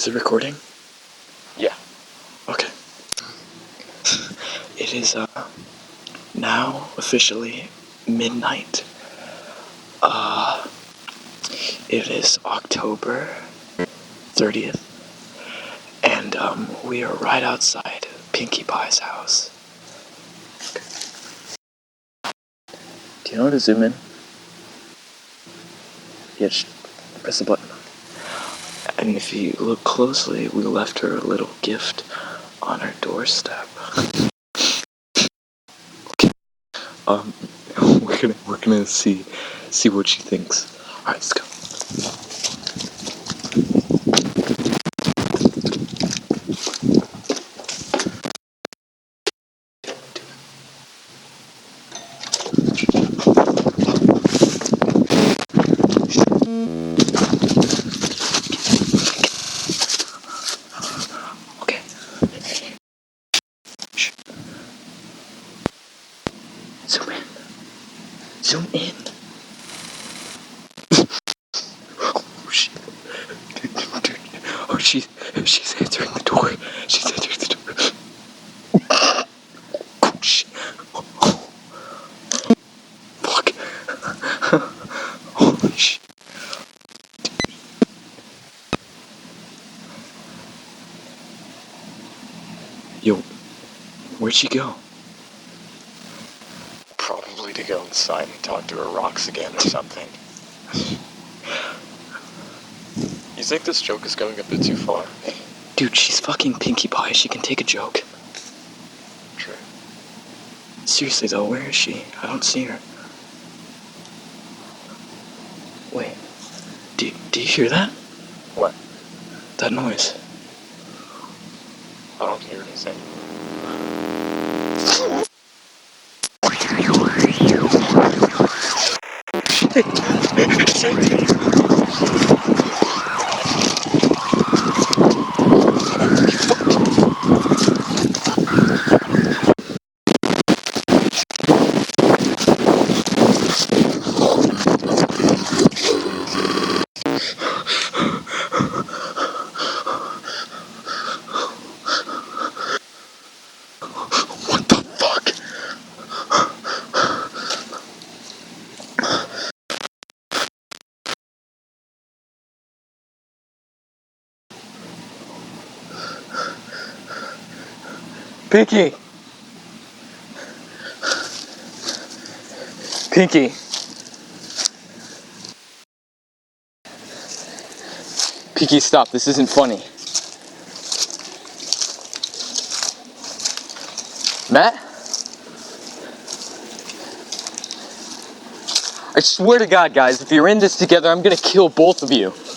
Is it recording? Yeah. Okay. It is, now officially midnight. It is October 30th, and, we are right outside Pinkie Pie's house. Do you know how to zoom in? Yeah, just press the button. And if you look closely, we left her a little gift on her doorstep. Um, we're gonna see what she thinks. Alright, let's go. Okay. Shh. Zoom in. Zoom in. Oh shit. Dude. Oh, she's answering the door. She's answering the door. Oh shit. Oh, fuck. Holy shit. Yo, where'd she go? Probably to go inside and talk to her rocks again or something. You think this joke is going a bit too far? Dude, she's fucking Pinkie Pie. She can take a joke. True. Seriously though, where is she? I don't see her. Wait. Do you hear that? What? That noise. I don't hear anything. What the fuck? Pinkie! Pinkie! Pinkie, stop. This isn't funny. Matt? I swear to God, guys, if you're in this together, I'm gonna kill both of you.